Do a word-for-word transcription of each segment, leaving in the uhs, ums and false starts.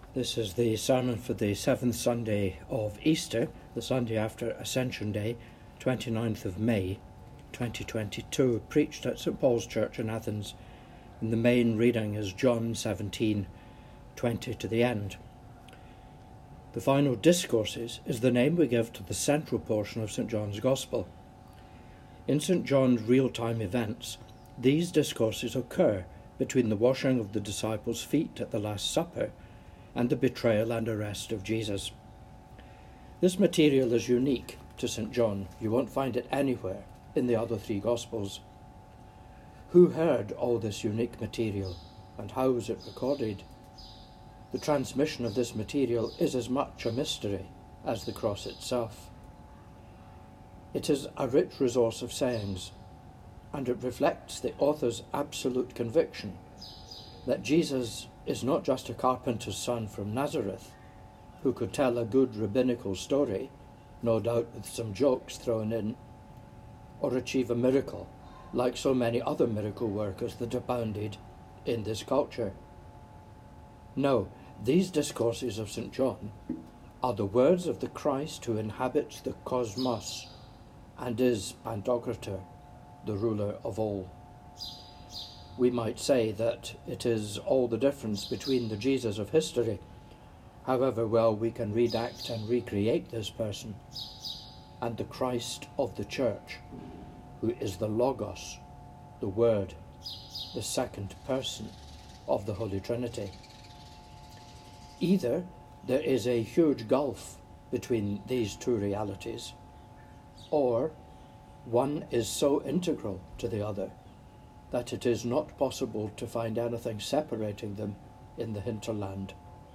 This is the sermon for the seventh Sunday of Easter, the Sunday after Ascension Day, twenty-ninth of May, twenty twenty-two, preached at St Paul's Church in Athens. And the main reading is John seventeen, twenty to the end. The Final Discourses is the name we give to the central portion of St John's Gospel. In St John's real-time events, these discourses occur between the washing of the disciples' feet at the Last Supper and the betrayal and arrest of Jesus. This material is unique to St John. You won't find it anywhere in the other three Gospels. Who heard all this unique material, and how was it recorded? The transmission of this material is as much a mystery as the cross itself. It is a rich resource of sayings, and it reflects the author's absolute conviction that Jesus is not just a carpenter's son from Nazareth, who could tell a good rabbinical story, no doubt with some jokes thrown in, or achieve a miracle like so many other miracle workers that abounded in this culture. No, these discourses of St John are the words of the Christ who inhabits the cosmos and is Pantocrator, the ruler of all. We might say that it is all the difference between the Jesus of history, however well we can redact and recreate this person, and the Christ of the Church, who is the Logos, the Word, the second person of the Holy Trinity. Either there is a huge gulf between these two realities, or one is so integral to the other that it is not possible to find anything separating them in the hinterland.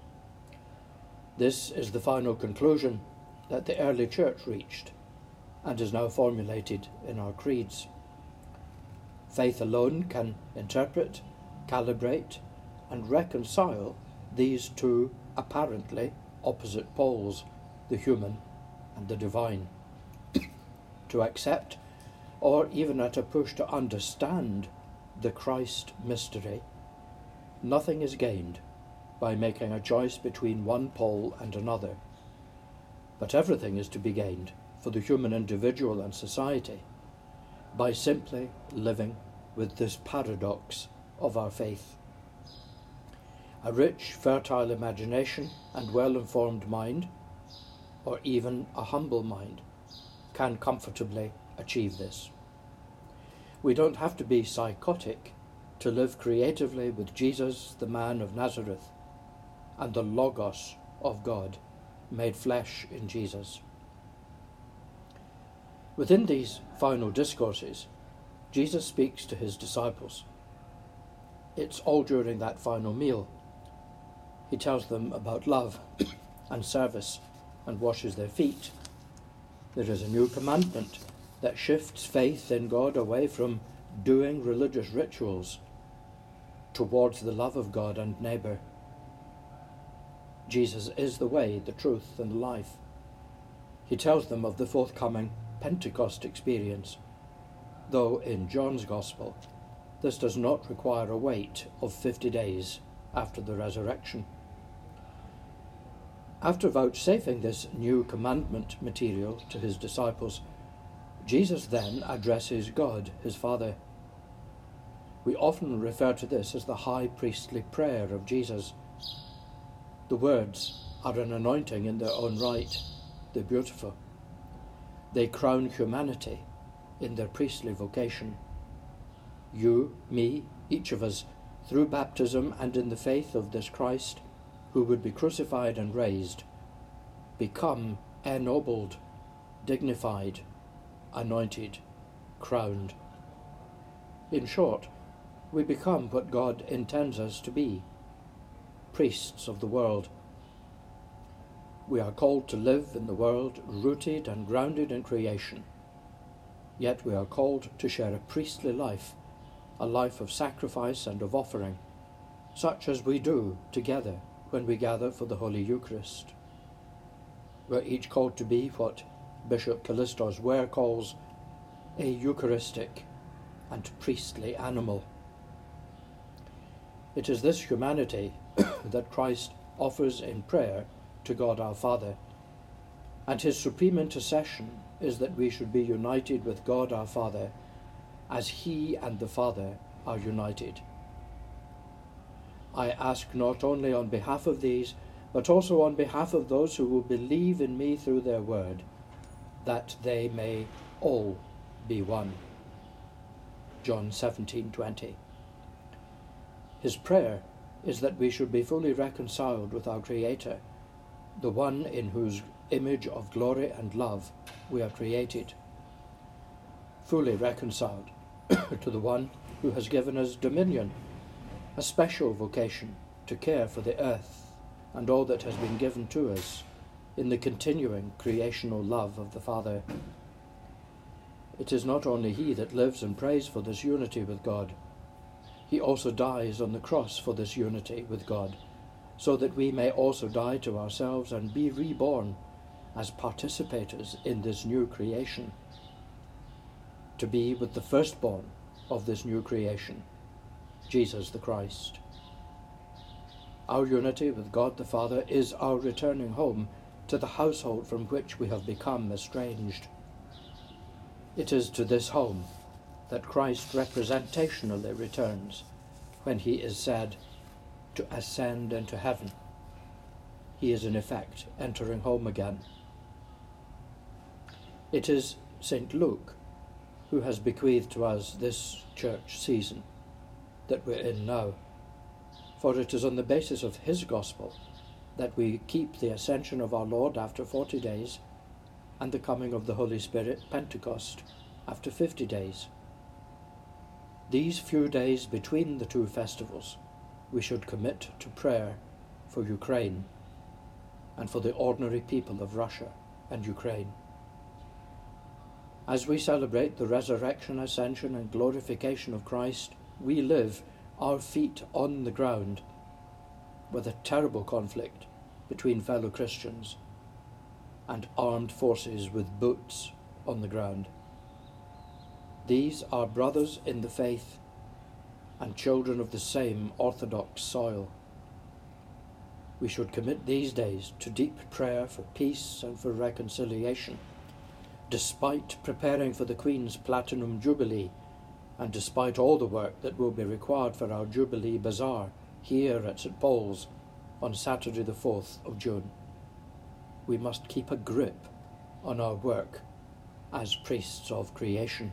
This is the final conclusion that the early Church reached and is now formulated in our creeds. Faith alone can interpret, calibrate, and reconcile these two apparently opposite poles, the human and the divine. To accept, or even at a push to understand, the Christ mystery, nothing is gained by making a choice between one pole and another, but everything is to be gained for the human individual and society by simply living with this paradox of our faith. A rich, fertile imagination and well-informed mind, or even a humble mind, can comfortably achieve this. We don't have to be psychotic to live creatively with Jesus, the man of Nazareth, and the Logos of God made flesh in Jesus. Within these final discourses, Jesus speaks to his disciples. It's all during that final meal. He tells them about love and service and washes their feet. There is a new commandment that shifts faith in God away from doing religious rituals towards the love of God and neighbour. Jesus is the way, the truth, and the life. He tells them of the forthcoming Pentecost experience, though in John's Gospel this does not require a wait of fifty days after the resurrection. After vouchsafing this new commandment material to his disciples, Jesus then addresses God, his Father. We often refer to this as the high priestly prayer of Jesus. The words are an anointing in their own right. They're beautiful. They crown humanity in their priestly vocation. You, me, each of us, through baptism and in the faith of this Christ, who would be crucified and raised, become ennobled, dignified, anointed, crowned. In short, we become what God intends us to be, priests of the world. We are called to live in the world rooted and grounded in creation, yet we are called to share a priestly life, a life of sacrifice and of offering, such as we do together when we gather for the Holy Eucharist. We're each called to be what Bishop Callistos Ware calls a Eucharistic and priestly animal. It is this humanity that Christ offers in prayer to God our Father, and his supreme intercession is that we should be united with God our Father as he and the Father are united. I ask not only on behalf of these, but also on behalf of those who will believe in me through their word, that they may all be one. John seventeen twenty. His prayer is that we should be fully reconciled with our Creator, the one in whose image of glory and love we are created. Fully reconciled to the one who has given us dominion, a special vocation to care for the earth and all that has been given to us in the continuing creational love of the Father. It is not only he that lives and prays for this unity with God. He also dies on the cross for this unity with God, so that we may also die to ourselves and be reborn as participators in this new creation, to be with the firstborn of this new creation, Jesus the Christ. Our unity with God the Father is our returning home to the household from which we have become estranged. It is to this home that Christ representationally returns when he is said to ascend into heaven. He is in effect entering home again. It is Saint Luke who has bequeathed to us this church season that we're in now, for it is on the basis of his gospel that we keep the ascension of our Lord after forty days and the coming of the Holy Spirit, Pentecost, after fifty days. These few days between the two festivals we should commit to prayer for Ukraine and for the ordinary people of Russia and Ukraine. As we celebrate the resurrection, ascension and glorification of Christ, we live, our feet on the ground, with a terrible conflict between fellow Christians and armed forces with boots on the ground. These are brothers in the faith and children of the same orthodox soil. We should commit these days to deep prayer for peace and for reconciliation, despite preparing for the Queen's Platinum Jubilee and despite all the work that will be required for our Jubilee Bazaar here at Saint Paul's on Saturday the fourth of June. We must keep a grip on our work as priests of creation.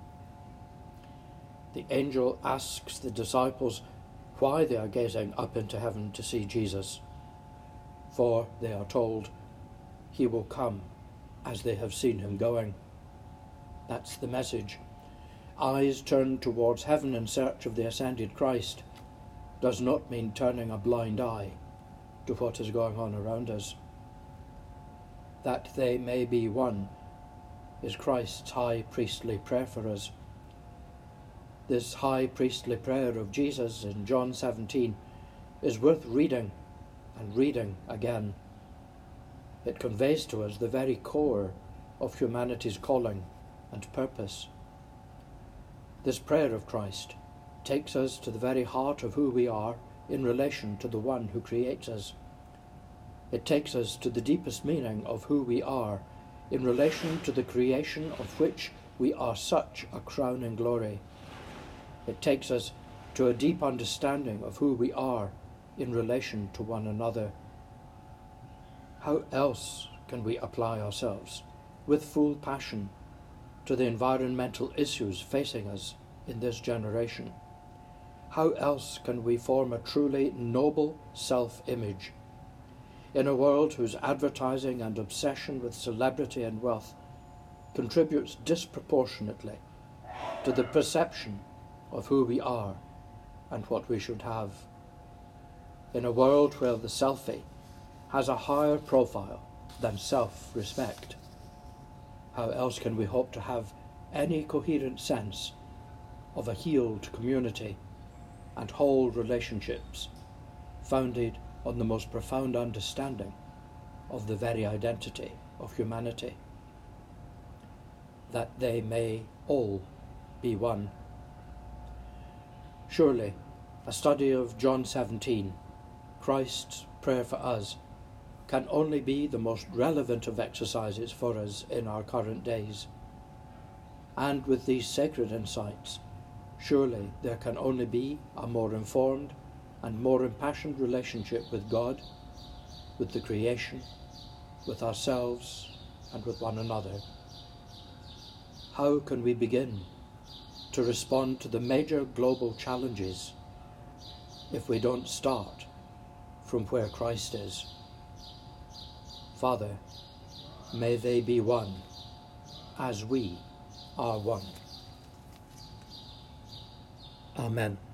The angel asks the disciples why they are gazing up into heaven to see Jesus, for they are told he will come as they have seen him going. That's the message. Eyes turned towards heaven in search of the ascended Christ does not mean turning a blind eye to what is going on around us. That they may be one is Christ's high priestly prayer for us. This high priestly prayer of Jesus in John seventeen is worth reading and reading again. It conveys to us the very core of humanity's calling and purpose. This prayer of Christ takes us to the very heart of who we are in relation to the one who creates us. It takes us to the deepest meaning of who we are in relation to the creation of which we are such a crowning glory. It takes us to a deep understanding of who we are in relation to one another. How else can we apply ourselves with full passion to the environmental issues facing us in this generation? How else can we form a truly noble self-image in a world whose advertising and obsession with celebrity and wealth contributes disproportionately to the perception of who we are and what we should have? In a world where the selfie has a higher profile than self-respect, how else can we hope to have any coherent sense of a healed community and whole relationships founded on the most profound understanding of the very identity of humanity? That they may all be one. Surely, a study of John seventeen, Christ's prayer for us can only be the most relevant of exercises for us in our current days. And with these sacred insights, surely there can only be a more informed and more impassioned relationship with God, with the creation, with ourselves, and with one another. How can we begin to respond to the major global challenges if we don't start from where Christ is? Father, may they be one as we are one. Amen.